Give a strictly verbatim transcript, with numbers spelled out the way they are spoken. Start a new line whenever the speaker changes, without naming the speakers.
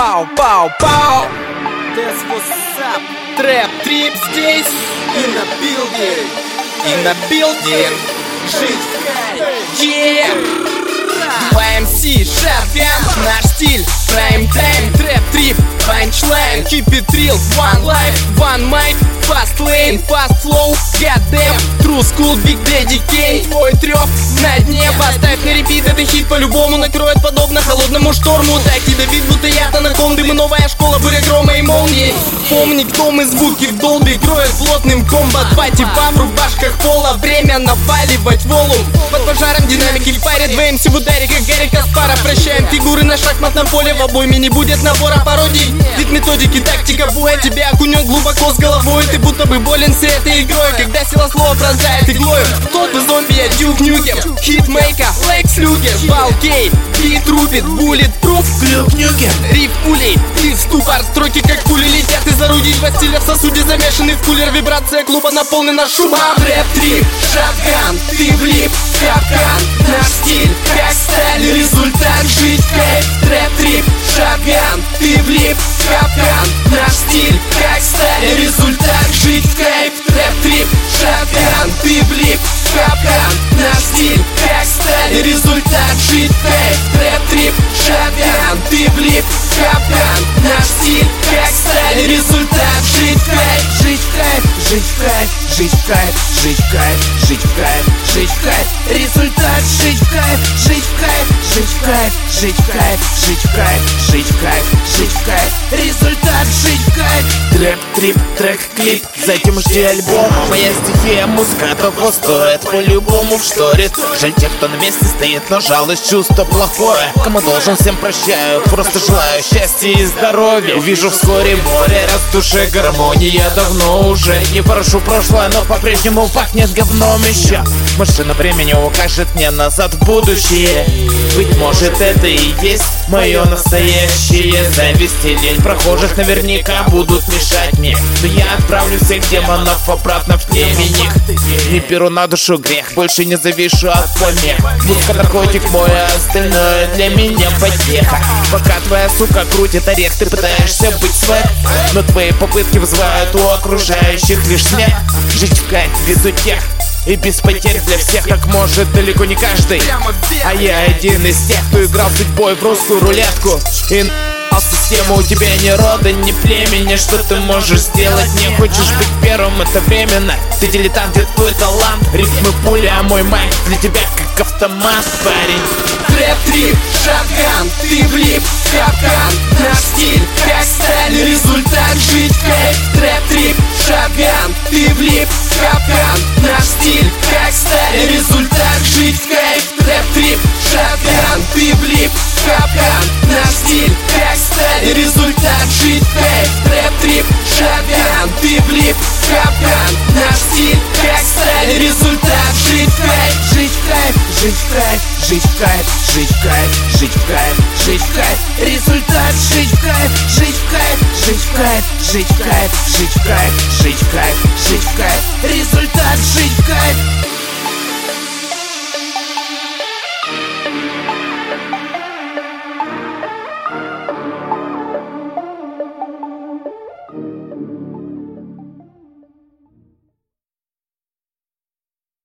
Пау, пау, пау. That's what's up. Трэп трип здесь. И на билде. И на билде. Жить в кайфе. Yeah. два эм си, шатган, наш стиль, прайм-тайм, трэп-трип, панчлайн, keep it real, one life, one mic, fast lane, fast flow, goddamn, true school, big daddy Kane, твой трёп на дне, поставь на репит, это хит по-любому накроет подобно холодному шторму, так тебе вид, будто я-то на кондым, и новая школа, буря грома и молнии. Помни, кто мы, звуки в долбе кроют плотным комбо, два типа в рубашках пола, время наваливать волум, под пожаром динамики в паре, два эм си в ударе, как Гарри Каспаров. Прощаем фигуры на шахматном поле, в обойме не будет набора пародий. Вид методики, тактика боя тебя окунет глубоко с головой. Ты будто бы болен всей этой игрой, когда сила слова пронзает иглою. Тот бы зомби, я Дюк Нюкем, хитмейка, Лекс Люгер, Балкей, бит рубит, буллет пруф, Дюк Нюкем, риф пулей, ты в ступор, строки как пули летят из орудий, два стиля в сосуде замешаны в кулер, вибрация клуба наполнена шумом. Рэп-трип, шатган, ты влип, капкан, наш стиль, как сталь, результат, жить в кайф. Трэп-трип, шатган, ты влип, капкан, наш стиль, как сталь, результат, жить в кайф. Трэп-трип, шатган, ты влип, капкан, наш стиль, как сталь, результат, жить в кайф. Трэп-трип, шатган, ты влип, капкан, наш стиль, как сталь, результат, жить в кайф. Жить в кайф, жить в кайф, жить в кайф, жить в кайф, жить в кайф, жить в кайф, результат, жить в кайф, жить в кайф, жить в кайф, жить в кайф, жить в кайф, жить в кайф, жить в кайф, результат, жить в кайф.
Трэп, трип, трек, клип, затем жди альбом. Моя стихия, музыка того стоит, по-любому вшторит. Жаль тех, кто на месте стоит, но жалость, чувство плохое. Кому должен, всем прощаю, просто желаю счастья и здоровья. Увижу вскоре море, раз в душе гармония. Давно уже не прошу прошлое, но по-прежнему пахнет говном еще. Машина времени укажет мне назад в будущее. Быть может, это и есть мое настоящее. Зависть и лень прохожих наверняка будут мешать мне, но я отправлю всех демонов обратно в темени. Не беру на душу грех, больше не завишу от помех. Музыка наркотик мой, а остальное для меня потеха. Пока твоя сука крутит орех, ты пытаешься быть свэк, но твои попытки вызывают у окружающих лишь смех. Жить в кайф без утех и без потерь для всех, как может далеко не каждый. А я один из тех, кто играл судьбой в русскую рулетку. И а система у тебя ни рода, ни племени. Что ты можешь сделать? Не хочешь быть первым, это временно. Ты дилетант, где твой талант? Ритмы пули, а мой майк для тебя как автомат, парень.
Трэп-трип, шатган, ты влип, капкан, наш стиль, как сталь, результат, жить в кайф. Трэп-трип, шатган, ты влип, капкан, наш стиль, как сталь, результат, жить в кайф. Трэп-трип, шатган, ты влип, капкан, наш стиль, как сталь, результат, жить в кайф. Трэп-трип, шатган, ты влип, капкан, наш стиль, как сталь, результат, жить в кайф.
Жить в кайф, жить в кайф, жить в кайф, жить в кайф, жить в кайф, жить в кайф, результат, жить в кайф, жить в кайф, жить в кайф, жить в кайф, жить в кайф, жить в кайф, жить в кайф, результат, жить в кайф.